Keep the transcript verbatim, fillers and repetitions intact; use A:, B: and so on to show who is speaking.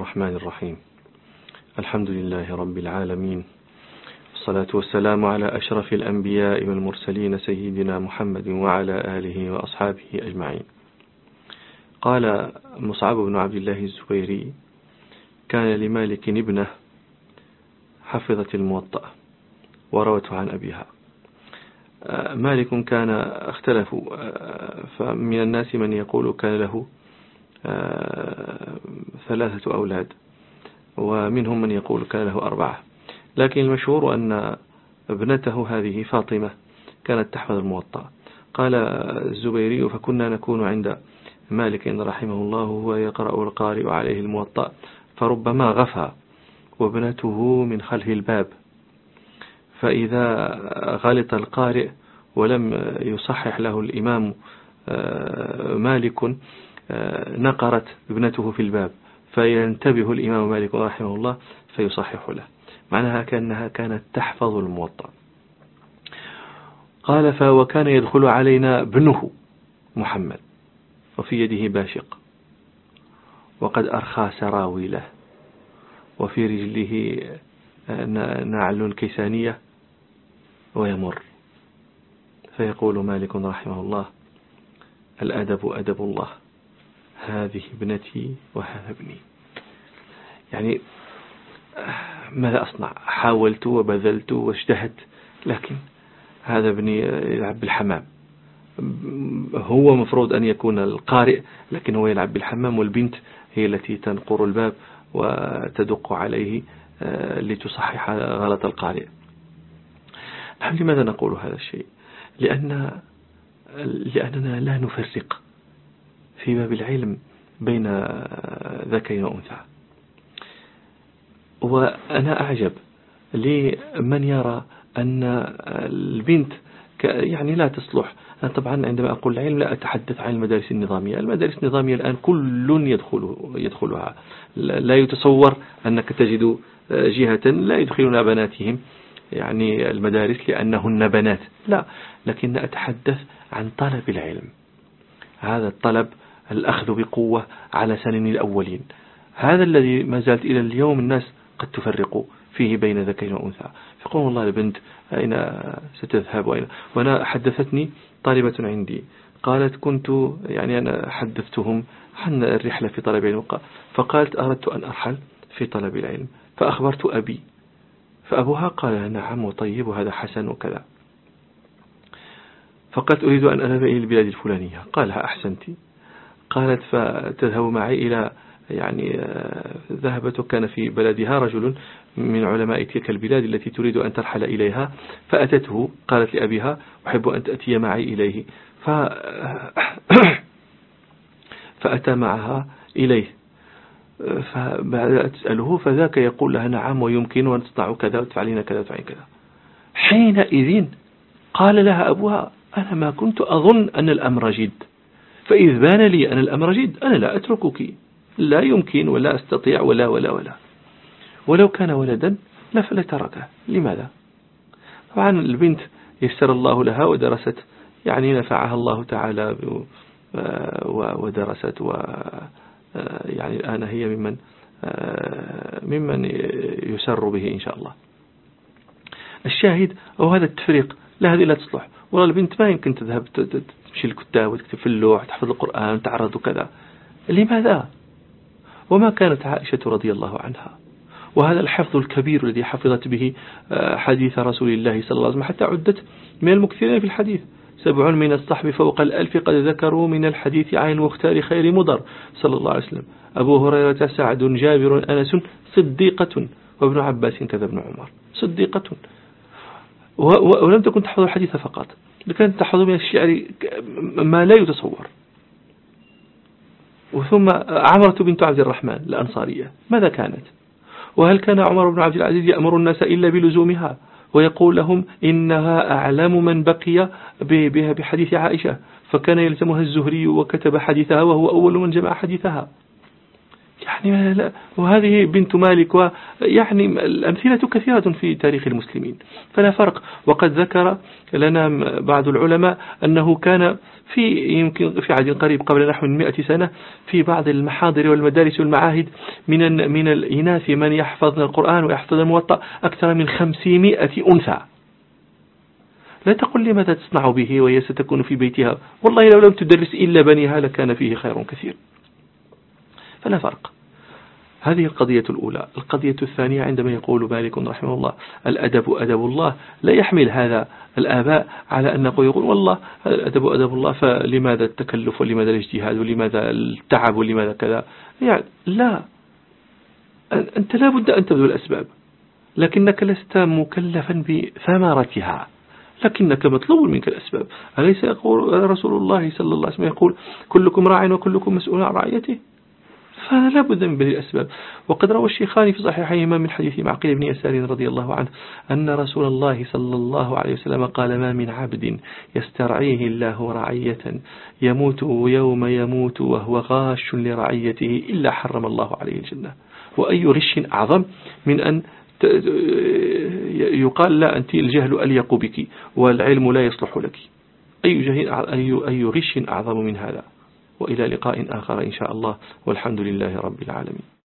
A: الرحمن الرحيم. الحمد لله رب العالمين، والصلاة والسلام على أشرف الأنبياء والمرسلين سيدنا محمد وعلى آله وأصحابه أجمعين. قال مصعب بن عبد الله الزبيري: كان لمالك ابنة حفظت الموطأ وروته عن أبيها. مالك كان اختلفوا، فمن الناس من يقول كان له ثلاثة أولاد، ومنهم من يقول كان له أربعة، لكن المشهور أن ابنته هذه فاطمة كانت تحفظ الموطأ. قال الزبيري: فكنا نكون عند مالك رحمه الله وهو يقرأ القارئ عليه الموطأ، فربما غفى وابنته من خلف الباب، فإذا غلط القارئ ولم يصحح له الإمام مالك نقرت ابنته في الباب، فينتبه الإمام مالك رحمه الله فيصحح له، معناها كأنها كانت تحفظ الموطأ. قال: فوكان يدخل علينا ابنه محمد وفي يده باشق، وقد أرخى سراويله، وفي رجله نعل كيسانية، ويمر، فيقول مالك رحمه الله: الأدب أدب الله، هذه ابنتي وهذا ابني. يعني ماذا أصنع؟ حاولت وبذلت واجتهدت، لكن هذا ابني يلعب بالحمام. هو مفروض أن يكون القارئ، لكن هو يلعب بالحمام، والبنت هي التي تنقر الباب وتدق عليه لتصحح غلط القارئ. نحن لماذا نقول هذا الشيء؟ لأن لأننا لا نفرق في باب العلم بين ذكر وأنثى. وأنا أعجب لمن يرى أن البنت يعني لا تصلح. أنا طبعا عندما أقول العلم لا أتحدث عن المدارس النظامية. المدارس النظامية الآن كل يدخل يدخلها، لا يتصور أنك تجد جهة لا يدخلون بناتهم يعني المدارس لأنهن بنات، لا، لكن أتحدث عن طلب العلم. هذا الطلب، الأخذ بقوة على سنن الأولين، هذا الذي ما زالت إلى اليوم الناس قد تفرق فيه بين ذكر وأنثى. يقول: والله البنت أين ستذهب وأين؟ وأنا حدثتني طالبة عندي قالت: كنت يعني أنا حدثتهم عن الرحلة في طلب العلم، فقالت: أردت أن أرحل في طلب العلم، فأخبرت أبي، فأبوها قال: نعم وطيب وهذا حسن وكذا. فقالت: أريد أن أذهب إلى البلاد الفلانية. قالها: أحسنتي. قالت: فتذهب معي إلى يعني ذهبت، كان في بلدها رجل من علماء تلك البلاد التي تريد أن ترحل إليها، فأتته قالت لأبيها: أحب أن تأتي معي إليه، ف... فأتى معها إليه، فبعد تسأله فذاك يقول لها: نعم ويمكن وأن تصنع كذا وتفعلين كذا وتفعلين كذا. حينئذ قال لها أبوها: أنا ما كنت أظن أن الأمر جد، فإذ بان لي أن الأمر جد أنا لا أتركك، لا يمكن ولا أستطيع ولا ولا ولا ولو كان ولدا لتركه. لماذا؟ طبعا البنت يسر الله لها ودرست، يعني نفعها الله تعالى ودرست، و يعني الآن هي ممن ممن يسر به إن شاء الله. الشاهد هو هذا التفريق، لا هذه لا تصلح، والله البنت ما يمكن تذهب تمشي الكتاب وتكتب في اللوح، تحفظ القرآن وتعرض كذا. لماذا؟ وما كانت عائشة رضي الله عنها، وهذا الحفظ الكبير الذي حفظت به حديث رسول الله صلى الله عليه وسلم، حتى عدت من المكثرين في الحديث، سبع من الصحب فوق الألف قد ذكروا من الحديث عن المختار خير مضر صلى الله عليه وسلم، أبو هريرة، سعد، جابر، أنس، صديقة، وابن عباس كذا ابن عمر، صديقة. ولم تكن تحفظ الحديث فقط، لكن تحفظ من الشعر ما لا يتصور. وثم عمرة بنت عبد الرحمن الأنصارية ماذا كانت؟ وهل كان عمر بن عبد العزيز يأمر الناس إلا بلزومها ويقول لهم إنها أعلم من بقي بها بحديث عائشة، فكان يلزمها الزهري وكتب حديثها وهو أول من جمع حديثها. يعني لا، وهذه بنت مالك، ويعني الأمثلة كثيرة في تاريخ المسلمين، فلا فرق. وقد ذكر لنا بعض العلماء أنه كان في يمكن في عهد قريب قبل نحو مئة سنة في بعض المحاضر والمدارس والمعاهد من من الإناث من يحفظن القرآن ويحفظ الموطأ أكثر من خمسمائة أنثى. لا تقل لي ماذا تصنع به وهي ستكون في بيتها، والله لو لم تدرس إلا بنيها لكان فيه خير كثير. فلا فرق. هذه القضية الأولى. القضية الثانية عندما يقول مالك رحمه الله الأدب أدب الله، لا يحمل هذا الآباء على أن يقول والله الأدب أدب الله فلماذا التكلف ولماذا الاجتهاد ولماذا التعب ولماذا كذا. يعني لا، أنت لا بد أن تبذل الأسباب، لكنك لست مكلفا بثمرتها، لكنك مطلوب منك الأسباب. أليس يقول رسول الله صلى الله عليه وسلم يقول كلكم راع وكلكم مسؤول عن رعيته؟ فلا بد من بذل الأسباب. وقد روى الشيخان في صحيحيهما من حديث معقل بن يسار رضي الله عنه أن رسول الله صلى الله عليه وسلم قال ما من عبد يسترعيه الله رعية يموت يوم يموت وهو غاش لرعيته إلا حرم الله عليه الجنة. وأي غش أعظم من أن يقال لا أنت الجهل أليق بك والعلم لا يصلح لك. أي جهل أي أي غش أعظم من هذا. وإلى لقاء آخر إن شاء الله، والحمد لله رب العالمين.